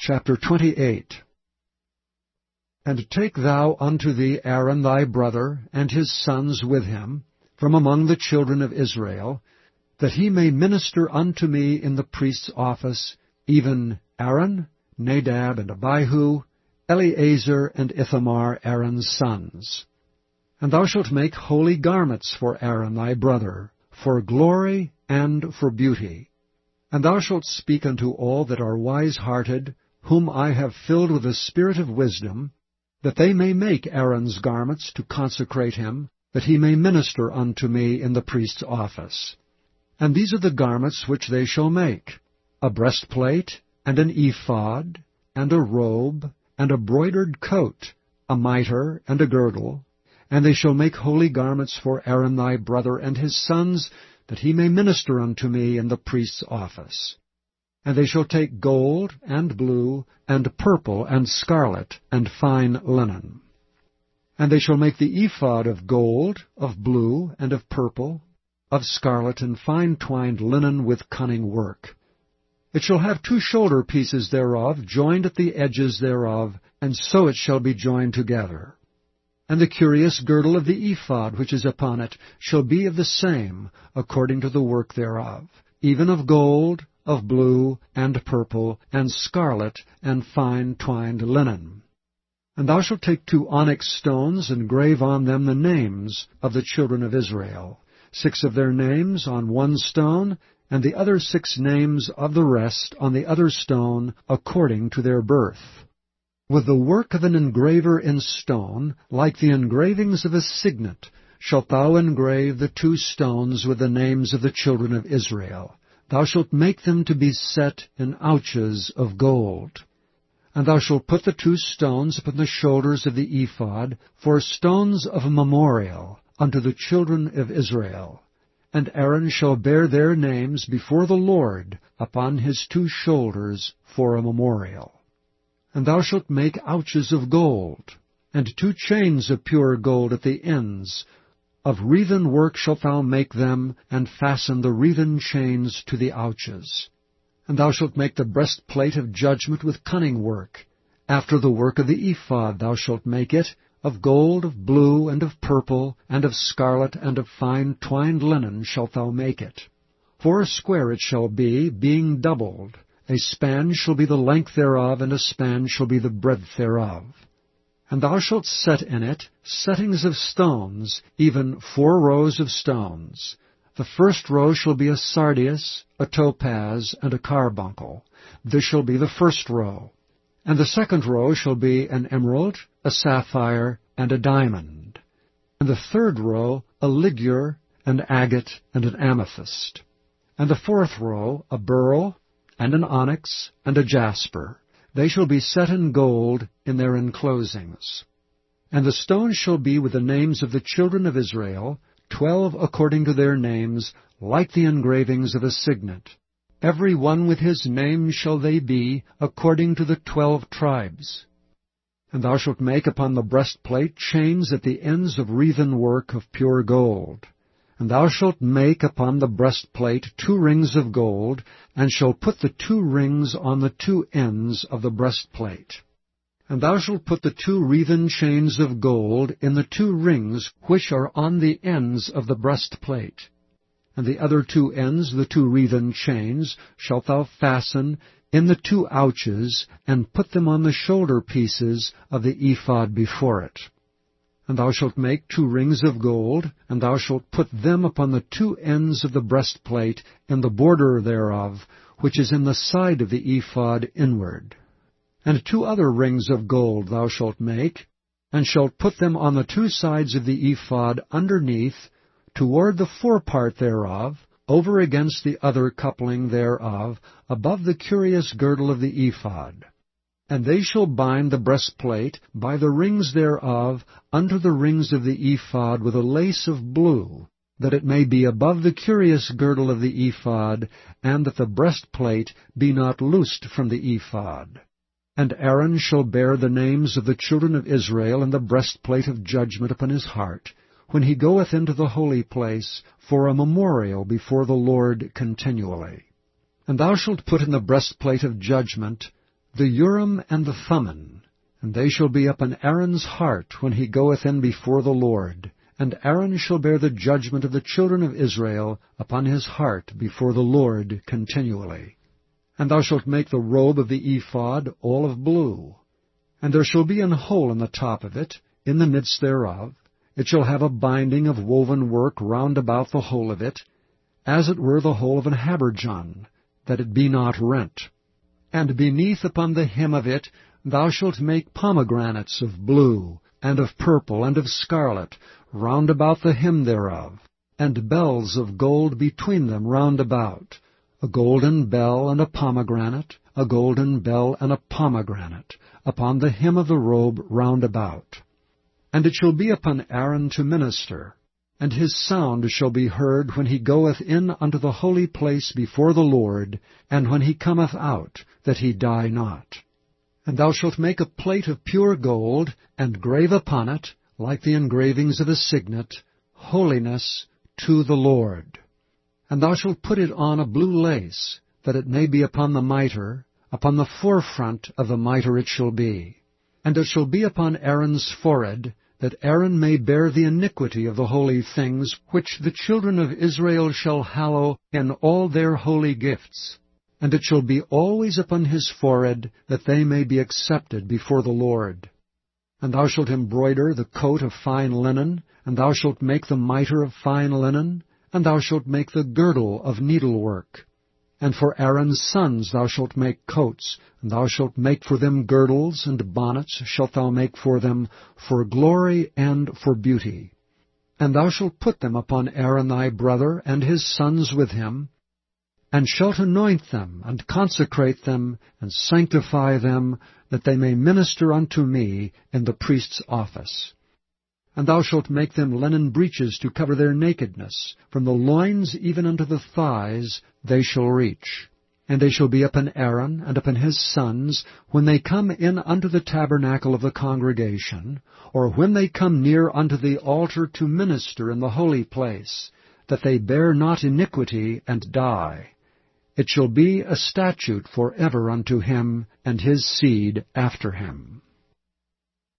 Chapter 28. And take thou unto thee Aaron thy brother, and his sons with him, from among the children of Israel, that he may minister unto me in the priest's office, even Aaron, Nadab, and Abihu, Eleazar, and Ithamar, Aaron's sons. And thou shalt make holy garments for Aaron thy brother, for glory and for beauty. And thou shalt speak unto all that are wise-hearted, whom I have filled with the spirit of wisdom, that they may make Aaron's garments to consecrate him, that he may minister unto me in the priest's office. And these are the garments which they shall make: a breastplate, and an ephod, and a robe, and a broidered coat, a mitre, and a girdle. And they shall make holy garments for Aaron thy brother and his sons, that he may minister unto me in the priest's office. And they shall take gold, and blue, and purple, and scarlet, and fine linen. And they shall make the ephod of gold, of blue, and of purple, of scarlet, and fine twined linen with cunning work. It shall have 2 shoulder pieces thereof, joined at the edges thereof, and so it shall be joined together. And the curious girdle of the ephod which is upon it shall be of the same, according to the work thereof, even of gold, of blue, and purple, and scarlet, and fine twined linen. And thou shalt take 2 onyx stones, and grave on them the names of the children of Israel, 6 of their names on one stone, and the other 6 names of the rest on the other stone, according to their birth. With the work of an engraver in stone, like the engravings of a signet, shalt thou engrave the 2 stones with the names of the children of Israel. Thou shalt make them to be set in ouches of gold. And thou shalt put the 2 stones upon the shoulders of the ephod, for stones of memorial unto the children of Israel. And Aaron shall bear their names before the Lord upon his 2 shoulders for a memorial. And thou shalt make ouches of gold, and 2 chains of pure gold at the ends. Of wreathen work shalt thou make them, and fasten the wreathen chains to the ouches. And thou shalt make the breastplate of judgment with cunning work. After the work of the ephod thou shalt make it, of gold, of blue, and of purple, and of scarlet, and of fine twined linen shalt thou make it. 4 square it shall be, being doubled. A span shall be the length thereof, and a span shall be the breadth thereof. And thou shalt set in it settings of stones, even 4 rows of stones. The first row shall be a sardius, a topaz, and a carbuncle. This shall be the first row. And the second row shall be an emerald, a sapphire, and a diamond. And the third row a ligure, an agate, and an amethyst. And the 4th row a beryl, and an onyx, and a jasper. They shall be set in gold in their enclosings. And the stones shall be with the names of the children of Israel, 12 according to their names, like the engravings of a signet. Every one with his name shall they be, according to the 12 tribes. And thou shalt make upon the breastplate chains at the ends of wreathen work of pure gold. And thou shalt make upon the breastplate 2 rings of gold, and shalt put the 2 rings on the 2 ends of the breastplate. And thou shalt put the 2 wreathen chains of gold in the 2 rings which are on the ends of the breastplate. And the other 2 ends, the 2 wreathen chains, shalt thou fasten in the 2 ouches, and put them on the shoulder pieces of the ephod before it. And thou shalt make 2 rings of gold, and thou shalt put them upon the 2 ends of the breastplate in the border thereof, which is in the side of the ephod inward. And 2 other rings of gold thou shalt make, and shalt put them on the 2 sides of the ephod underneath, toward the forepart thereof, over against the other coupling thereof, above the curious girdle of the ephod. And they shall bind the breastplate by the rings thereof unto the rings of the ephod with a lace of blue, that it may be above the curious girdle of the ephod, and that the breastplate be not loosed from the ephod. And Aaron shall bear the names of the children of Israel in the breastplate of judgment upon his heart, when he goeth into the holy place, for a memorial before the Lord continually. And thou shalt put in the breastplate of judgment the Urim and the Thummim, and they shall be upon Aaron's heart when he goeth in before the Lord. And Aaron shall bear the judgment of the children of Israel upon his heart before the Lord continually. And thou shalt make the robe of the ephod all of blue. And there shall be an hole in the top of it, in the midst thereof. It shall have a binding of woven work round about the hole of it, as it were the hole of an habergeon, that it be not rent. And beneath upon the hem of it thou shalt make pomegranates of blue, and of purple, and of scarlet, round about the hem thereof, and bells of gold between them round about, a golden bell and a pomegranate, a golden bell and a pomegranate, upon the hem of the robe round about. And it shall be upon Aaron to minister, and his sound shall be heard when he goeth in unto the holy place before the Lord, and when he cometh out, that he die not. And thou shalt make a plate of pure gold, and grave upon it, like the engravings of a signet, Holiness to the Lord. And thou shalt put it on a blue lace, that it may be upon the mitre, upon the forefront of the mitre it shall be. And it shall be upon Aaron's forehead, that Aaron may bear the iniquity of the holy things, which the children of Israel shall hallow in all their holy gifts. And it shall be always upon his forehead, that they may be accepted before the Lord. And thou shalt embroider the coat of fine linen, and thou shalt make the mitre of fine linen, and thou shalt make the girdle of needlework. And for Aaron's sons thou shalt make coats, and thou shalt make for them girdles, and bonnets shalt thou make for them, for glory and for beauty. And thou shalt put them upon Aaron thy brother, and his sons with him, and shalt anoint them, and consecrate them, and sanctify them, that they may minister unto me in the priest's office. And thou shalt make them linen breeches to cover their nakedness, from the loins even unto the thighs they shall reach. And they shall be upon Aaron and upon his sons, when they come in unto the tabernacle of the congregation, or when they come near unto the altar to minister in the holy place, that they bear not iniquity and die. It shall be a statute for ever unto him and his seed after him.